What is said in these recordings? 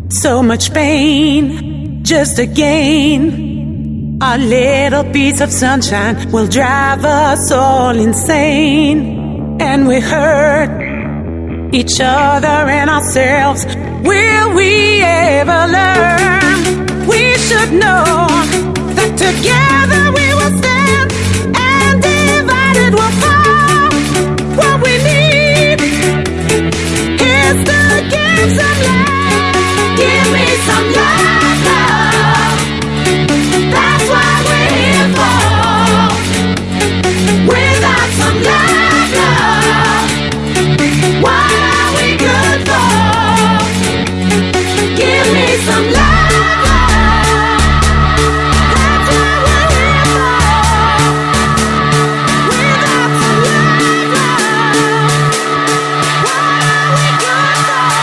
So much pain just to gain a little piece of sunshine will drive us all insane. And we hurt each other and ourselves. Will we ever learn? We should know that together we will stand and divided we'll fall. What we need is to give some love. Give me some love, love. That's what we're here for. Without some love, love, what are we good for? Give me some love, love. That's what we're here for. Without some love, love, what are we good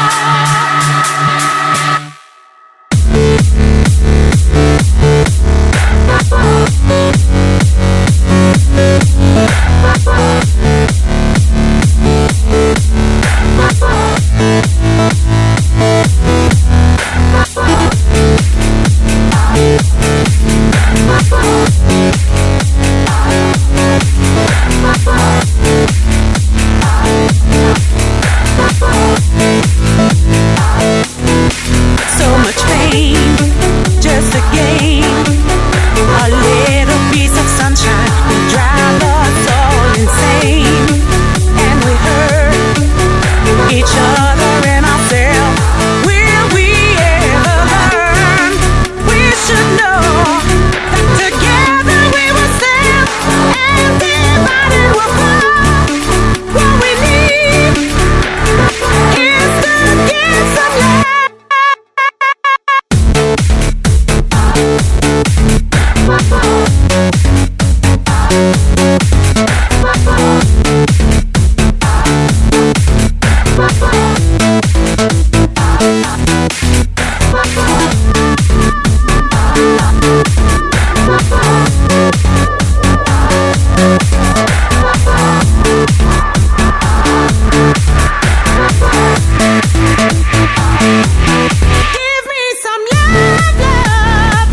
so much pain just to gain a little piece of sunshine will drive us all insane. And we hurt each other and ourselves. Will we ever learn? We should know that together we will stand and divided we'll fall. What we need is to give some love. Give me some love, love.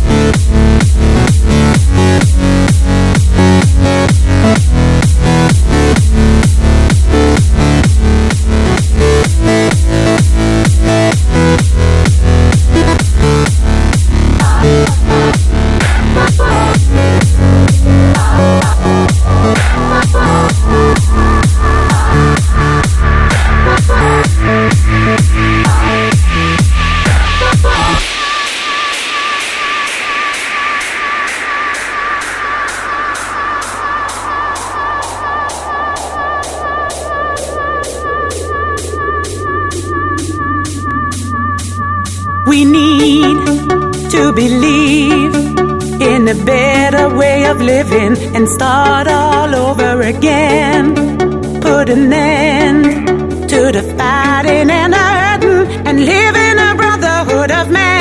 We need to believe in a better way of living and start all over again. Put an end to the fighting and the hurting and live in a brotherhood of man.